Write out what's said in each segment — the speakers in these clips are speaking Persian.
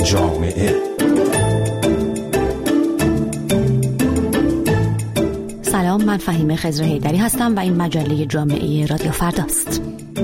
جامعه. سلام، من فهیمه خضر حیدری هستم و این مجله جامعه رادیو فرداست.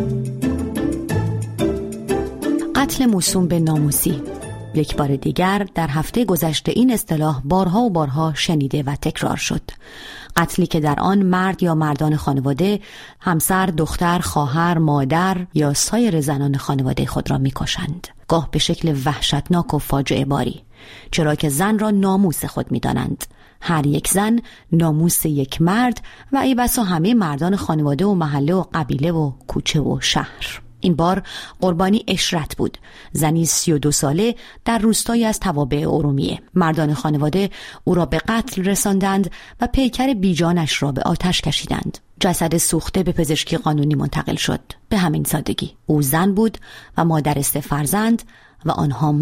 قتل موسوم به ناموسی. یک بار دیگر در هفته گذشته این اصطلاح بارها و بارها شنیده و تکرار شد. قتلی که در آن مرد یا مردان خانواده، همسر، دختر، خواهر، مادر یا سایر زنان خانواده خود را می‌کشند. گاه به شکل وحشتناک و فاجعه باری، چرا که زن را ناموس خود می‌دانند. هر یک زن ناموس یک مرد و ای بسا همه مردان خانواده و محله و قبیله و کوچه و شهر. این بار قربانی اشرت بود، زنی 32 ساله در روستایی از توابع ارومیه. مردان خانواده او را به قتل رساندند و پیکر بیجانش را به آتش کشیدند. جسد سوخته به پزشکی قانونی منتقل شد. به همین سادگی. او زن بود و مادر 3 فرزند و آنها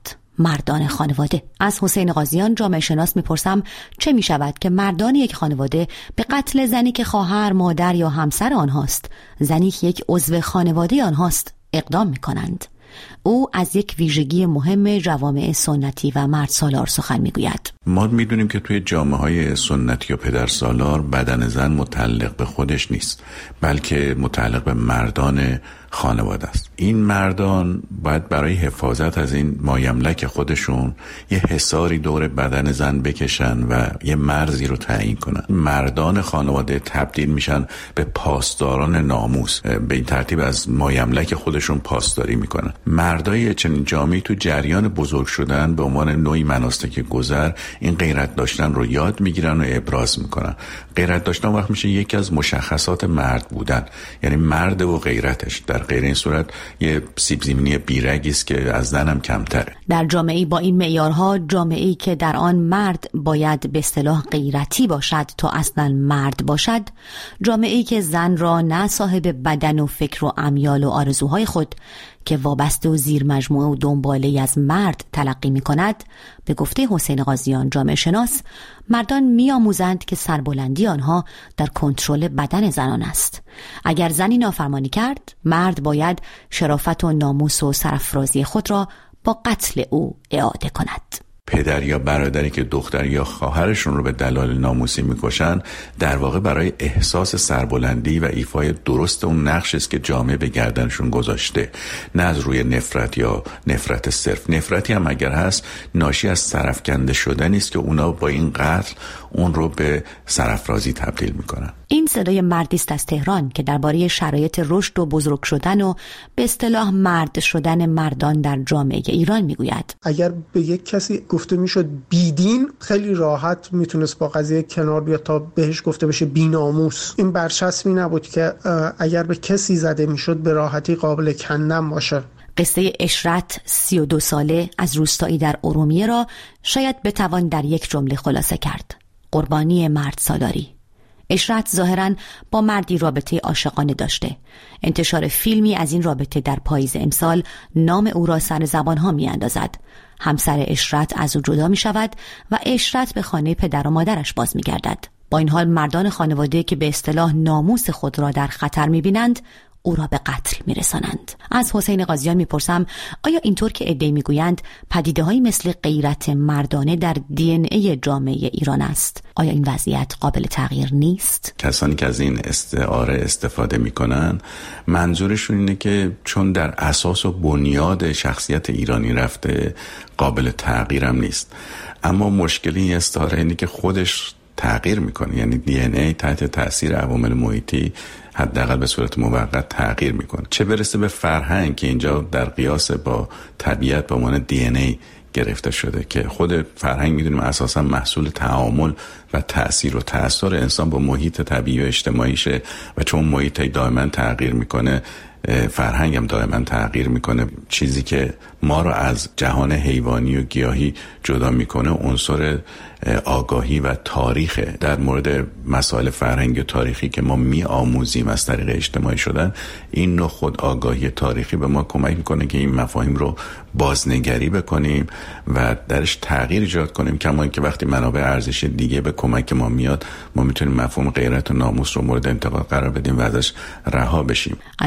مردان خانواده. از حسین قاضیان جامعه شناس میپرسم چه میشود که مردان یک خانواده به قتل زنی که خواهر، مادر یا همسر آنهاست، زنی که یک عضو خانواده آنهاست، اقدام میکنند؟ او از یک ویژگی مهم جوامع سنتی و مرد سالار سخن میگوید. ما میدونیم که توی جامعه‌های سنتی و پدر سالار بدن زن متعلق به خودش نیست، بلکه متعلق به مردان خانواده است. این مردان باید برای حفاظت از این مایملک خودشون یه حصاری دور بدن زن بکشن و یه مرزی رو تعیین کنن. مردان خانواده تبدیل میشن به پاسداران ناموس، به این ترتیب از مایملک خودشون پاسداری میکنن. مردای چنین جامعه‌ای تو جریان بزرگ شدن به عنوان نوعی مناسک گذر این غیرت داشتن رو یاد میگیرن و ابراز میکنن. غیرت داشتن وقت میشه یکی از مشخصات مرد بودن، یعنی مرد و غیرتش. در غیر این صورت یه سیب زمینی بیرگی است که از زنم کمتره. در جامعه‌ای با این معیارها، جامعه‌ای که در آن مرد باید به اصطلاح غیرتی باشد تا اصلا مرد باشد، جامعه‌ای که زن را نه صاحب بدن و فکر و امیال و آرزوهای خود که وابسته و زیر مجموعه و دنباله از مرد تلقی می کند، به گفته حسین قاضیان جامعه شناس، مردان می آموزند که سربلندی آنها در کنترل بدن زنان است. اگر زنی نافرمانی کرد، مرد باید شرافت و ناموس و سرافرازی خود را با قتل او اعاده کند. پدر یا برادری که دختر یا خواهرشون رو به دلایل ناموسی میکشن، در واقع برای احساس سربلندی و ایفای درست اون نقشی است که جامعه به گردنشون گذاشته، نه از روی نفرت یا نفرت صرف. نفرتی هم اگر هست، ناشی از سرافکنده شدنی است که اونا با این قتل اون رو به سرافرازی تبدیل میکنن. این صدای مردی است از تهران که درباره شرایط رشد و بزرگ شدن و به اصطلاح مرد شدن مردان در جامعه ایران میگوید. اگر به یک کسی گفته میشد بیدین، خیلی راحت میتونست با قضیه کنار بیاد تا بهش گفته بشه بی‌ناموس. این برچسبی نبود که اگر به کسی زده میشد به راحتی قابل کندن باشه. قصه اشرت 32 ساله از روستایی در ارومیه را شاید بتوان در یک جمله خلاصه کرد: قربانی مرد سالاری. اشرت ظاهراً با مردی رابطه عاشقانه داشته. انتشار فیلمی از این رابطه در پاییز امسال نام او را سر زبانها می اندازد. همسر اشرت از او جدا می شود و اشرت به خانه پدر و مادرش باز می گردد. با این حال مردان خانواده که به اصطلاح ناموس خود را در خطر می بینند، او را به قتل میرسانند. از حسین قاضیان میپرسم آیا اینطور که عده‌ای میگویند پدیده‌هایی مثل غیرت مردانه در دی ان ای جامعه ایران است، آیا این وضعیت قابل تغییر نیست؟ کسانی که از این استعاره استفاده میکنن منظورشون اینه که چون در اساس و بنیاد شخصیت ایرانی رفته، قابل تغییرم نیست. اما مشکل این استعاره اینه که خودش تغییر میکنه، یعنی دی ان ای تحت تاثیر عوامل محیطی حداقل به صورت موقت تغییر میکنه. چه برسه به فرهنگ که اینجا در قیاس با طبیعت به عنوان دی ان ای گرفته شده، که خود فرهنگ میدونیم اساسا محصول تعامل و تأثیر و تأثیر انسان با محیط طبیعی و اجتماعیشه و چون محیط دائما تغییر میکنه، فرهنگ هم دائما تغییر میکنه. چیزی که ما رو از جهان حیوانی و گیاهی جدا میکنه عنصر آگاهی و تاریخه. در مورد مسائل فرهنگی و تاریخی که ما میآموزیم از طریق اجتماعی شدن، این نوع خود آگاهی تاریخی به ما کمک میکنه که این مفاهیم رو بازنگری بکنیم و درش تغییر ایجاد کنیم، کما اینکه وقتی منابع ارزش دیگه به کمک ما میاد، ما میتونیم مفهوم غیرت و ناموس رو مورد انتقاد قرار بدیم و ازش رها بشیم. از سوی دیگر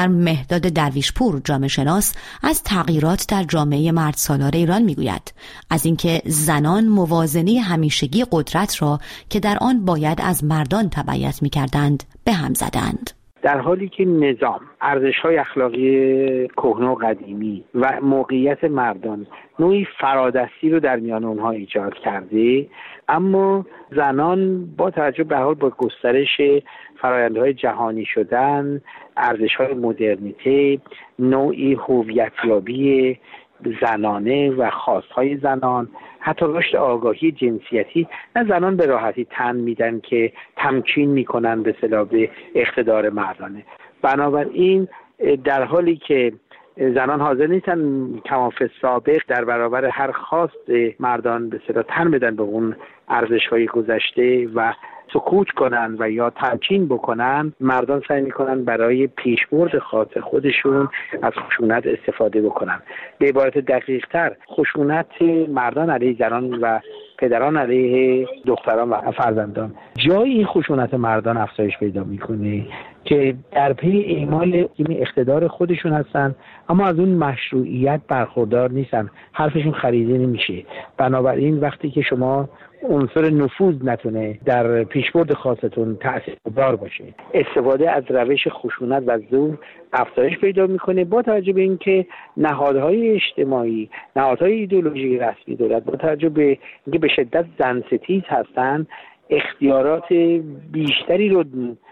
دیگر مهداد درویشپور جامعه شناس از تغییرات در جامعه مرد سالار ایران میگوید، از اینکه زنان موازنه همیشگی قدرت را که در آن باید از مردان تبعیت میکردند به هم زدند. در حالی که نظام ارزش‌های اخلاقی کهنه و قدیمی و موقعیت مردان نوعی فرادستی رو در میان اونها ایجاد کرده، اما زنان با توجه به حال با گسترش فرآیندهای جهانی شدن، ارزش‌های مدرنیته، نوعی هویتیابی زنانه و خواستهای زنان، حتی رشد آگاهی جنسیتی، نه زنان به راحتی تن میدن که تمکین میکنن به اصطلاح به اقتدار مردانه. بنابراین در حالی که زنان حاضر نیستن کماف سابق در برابر هر خواست مردان به اصطلاح تن بدن به اون ارزش‌های گذشته و سکوت کنن و یا تمکین بکنن، مردان سعی میکنن برای پیشبرد خاص خودشون از خشونت استفاده بکنن. به عبارت دقیق تر، خشونت مردان علیه زنان و پدران علیه دختران و فرزندان، جای این خشونت مردان افزایش پیدا میکنه که در پی اعمال اقتدار خودشون هستن، اما از اون مشروعیت برخوردار نیستن، حرفشون خریده نمیشه. بنابراین وقتی که شما عنصر نفوذ نتونه در پیشبرد خاصتون تأثیرگذار باشه، استفاده از روش خشونت و زور افزایش پیدا میکنه، با توجه به اینکه نهادهای اجتماعی، نهادهای ایدئولوژی رسمی دولت با توجه به اینکه به شدت زن ستیز هستن، اختیارات بیشتری رو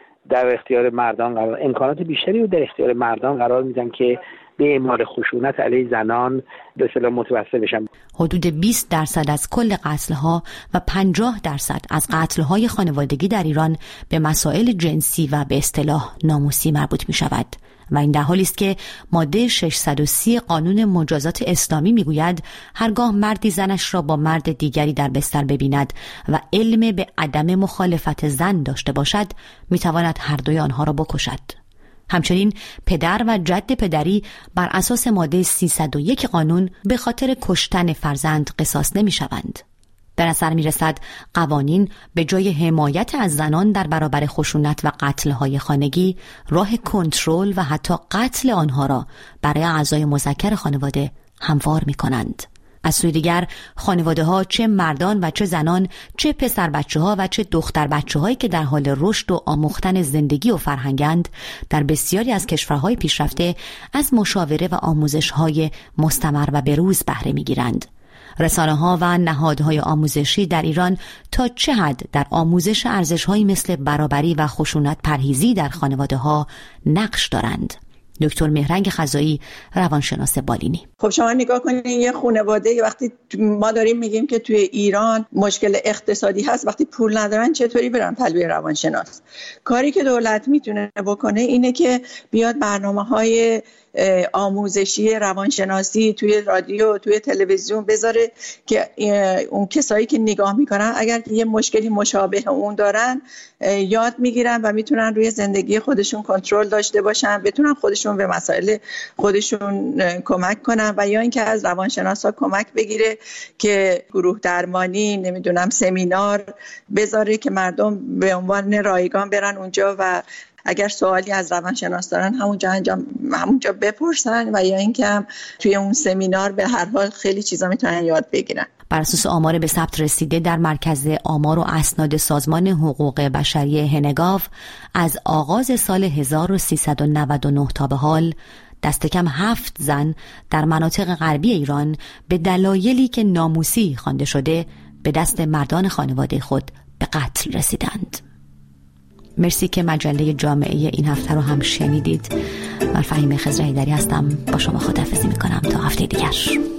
در اختیار مردان امکانات بیشتری رو در اختیار مردان قرار میدن که به اعمال خشونت علیه زنان به اصطلاح متوسل بشن. حدود 20% از کل قتل‌ها و 50% از قتل‌های خانوادگی در ایران به مسائل جنسی و به اصطلاح ناموسی مربوط می‌شود و این در حالی است که ماده 630 قانون مجازات اسلامی میگوید هرگاه مردی زنش را با مرد دیگری در بستر ببیند و علم به عدم مخالفت زن داشته باشد میتواند هر دوی آنها را بکشد. همچنین پدر و جد پدری بر اساس ماده 301 قانون به خاطر کشتن فرزند قصاص نمی شوند. به نظر می رسد قوانین به جای حمایت از زنان در برابر خشونت و قتل‌های خانگی، راه کنترل و حتی قتل آنها را برای اعضای مذکر خانواده هموار می کنند. از سوی دیگر خانواده‌ها، چه مردان و چه زنان، چه پسر بچه‌ها و چه دختر بچه‌هایی که در حال رشد و آموختن زندگی و فرهنگند، در بسیاری از کشورهای پیشرفته از مشاوره و آموزش‌های مستمر و بروز بهره می‌گیرند. رسانه‌ها و نهادهای آموزشی در ایران تا چه حد در آموزش ارزش‌هایی مثل برابری و خشونت پرهیزی در خانواده‌ها نقش دارند؟ دکتر مهرنگ خزایی، روانشناس بالینی. خب شما نگاه کنید، یه خانواده وقتی ما داریم میگیم که توی ایران مشکل اقتصادی هست، وقتی پول ندارن چطوری برن پلوی روانشناس؟ کاری که دولت میتونه بکنه اینه که بیاد برنامه‌های آموزشی روانشناسی توی رادیو، توی تلویزیون بذاره که اون کسایی که نگاه میکنن اگر یه مشکلی مشابه اون دارن یاد میگیرن و میتونن روی زندگی خودشون کنترل داشته باشن، بتونن خودشون به مسائل خودشون کمک کنن و یا اینکه از روانشناسا کمک بگیره که گروه درمانی، نمیدونم سمینار بذاره که مردم به عنوان رایگان برن اونجا و اگر سوالی از روانشناس دارن همونجا بپرسن و یا اینکه هم توی اون سمینار به هر حال خیلی چیزا میتونن یاد بگیرن. بر اساس آمار به ثبت رسیده در مرکز آمار و اسناد سازمان حقوق بشری هنگاو، از آغاز سال 1399 تا به حال دست کم 7 زن در مناطق غربی ایران به دلایلی که ناموسی خوانده شده به دست مردان خانواده خود به قتل رسیدند. مرسی که مجله جامعه این هفته رو هم شنیدید. من فهیمه خضره‌ایدری هستم، با شما خداحافظی میکنم تا هفته دیگر.